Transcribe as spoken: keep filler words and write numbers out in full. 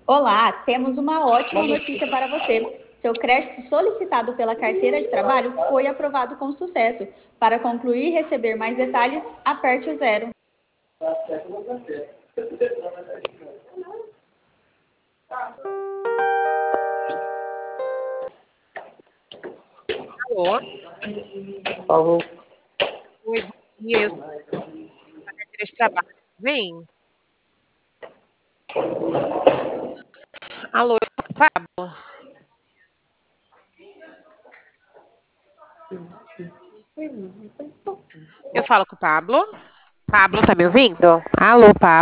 Olá, temos uma ótima notícia para você. Seu crédito solicitado pela carteira de trabalho foi aprovado com sucesso. Para concluir e receber mais detalhes, aperte o zero. Alô? Alô? Oi, bom dia. Eu sou da carteira de trabalho. Vem. Alô, Pablo? Eu falo com o Pablo. Pablo, tá me ouvindo? Alô, Pablo?